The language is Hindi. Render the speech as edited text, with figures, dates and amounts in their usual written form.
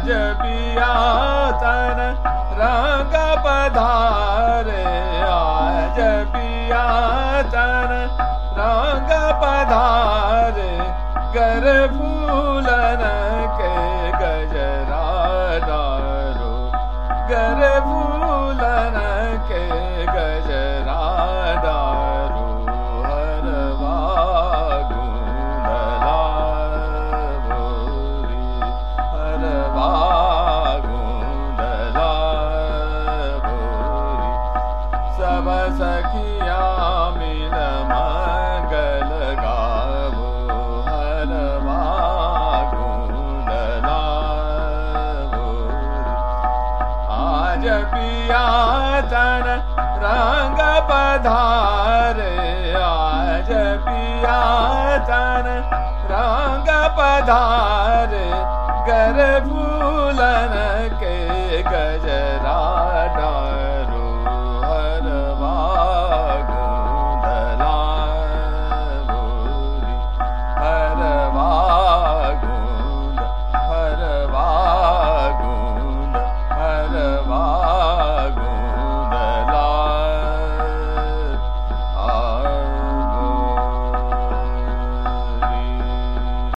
आज पिया तन रंग पधारे, आज पिया तन रंग पधारे, गर फूलन के गजरा डारो, गर फूलन के गजरा डारो, हरवा गुंडला बोरी, हरवा गुंडला बोरी, सब सखियाँ मिल मंगल गावो, हरवा गुंडला बोरी। आज पिया तन रंग पधारे, आज पिया तन रंग पधारे, गर फूलन के गजरा